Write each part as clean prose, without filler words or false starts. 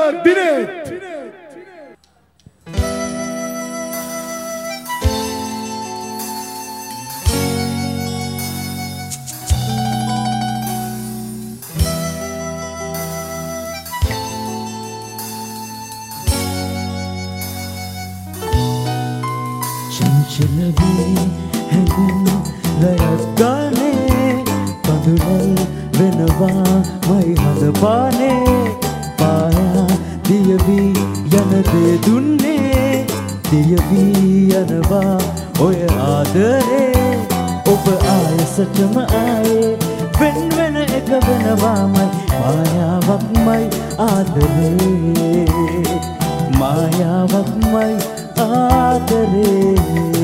දිනෙත් චංචලවී හැඟුම් රැයක් ගානේ පඳුරල් වෙනවා මයි හද පානේ පායා දියවී යන දේ දුන්නේ දියවී යනවා ඔය ආදරේ ඔබ ආයසටම ආයේ වෙන වෙන එක වෙනවාමයි මායාවක්මයි ආදරේ මායාවක්මයි ආදරේ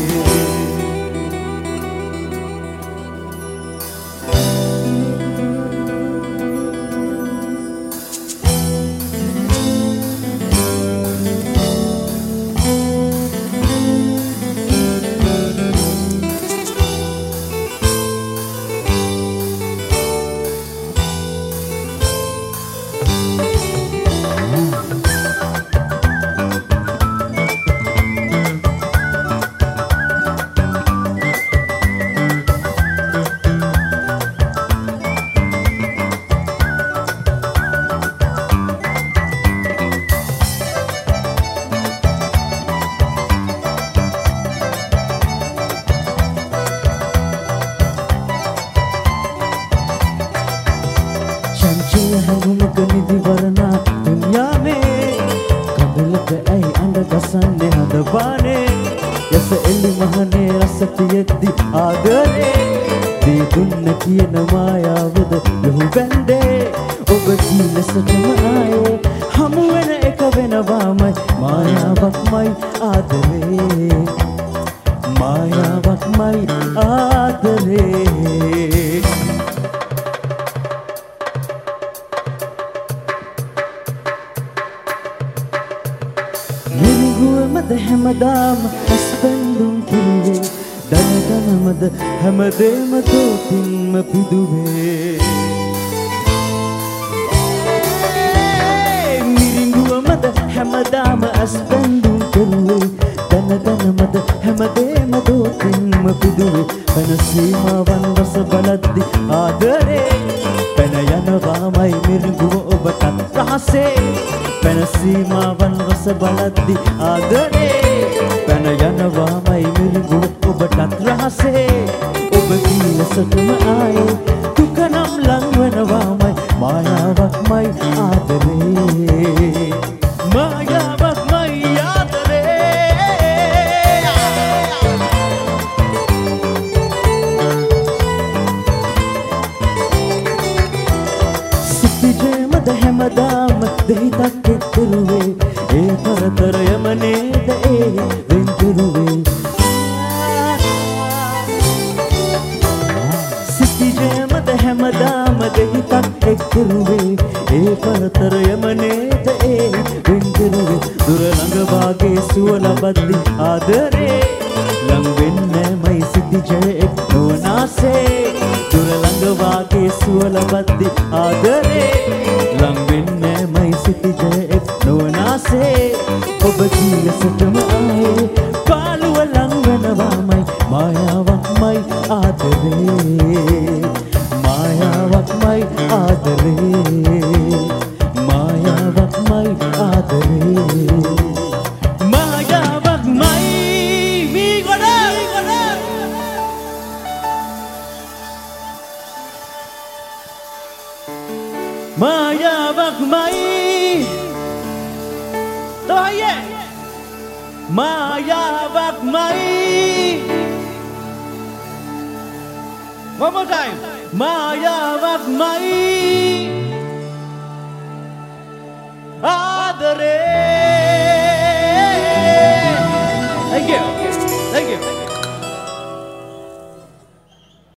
හැඟුමක නිදි වරණා දුන්යා මේ කඳුලක ඇයි අඬ ගසන්නේ හද පානේ යස එළි මහනේ රස තියෙද්දි ආදරේ දී දුන්න කියන මායාවද යහු බැන්දේ ඔබ කී ලෙසටම ආයේ හමු වෙන එක වෙනවාමයි මායාවක්මයි ආදරේ මායාවක්මයි ආදරේ මද හැමදාම අස්පෙන්දුම් කිරුවේ දනදනමද හැමදේම තෝතින්ම පිදුවේ මිරිඟුව මද හැමදාම අස්පෙන්දුම් කිරුවේ දනදනමද හැමදේම තෝතින්ම පිදුවේ පැන සීමාවන් රස බලද්දි ආදරේ පැන යනවාමයි මිරිඟුව ඔබටත් රහසේ පැන සීමාවන් රස බලද්දි ආදරේ පැන යනවාමයි මිරිඟුව ඔබටත් රහසේ ඔබ කී ලෙසටම ආයේ දුක නම් ලං වෙනවාමයි මායාවක්මයි ආදරේ මායාවක්මයි ආදරේ සිපිජේමද හැමදාම දෙහිතක් එක්කරුවේ ඒ පරතරයම නේද ඒ වෙන්කරුවේ සිපිජේමද හැමදාම දෙහිතක් එක්කරුවේ ඒ පරතරයම නේද ඒ වෙන්කරුවේ දුර ළඟ වාගේ සුව ලබද්දි ආදරේ ලං වෙන්නේ මයි සිපිජේ එක් නොනාසේ දුර ළඟ වාගේ සුව ලබද්දි ආදරේ ලං වෙන්නේ මයි සිපිජේ එක් නොනාසේ ඔබ කී ලෙසටම ආයේ පාළුව ලං වෙනවාමයි මායාවක්මයි ආදරේ මායාවක්මයි ආදරේ මායාවක්මයි ආදරේ මායාවක්මයි මී ගොඩ මායාවක්මයි තෝයේ මායාවක්මයි one more time මායාවක්මයි ආදරේ thank you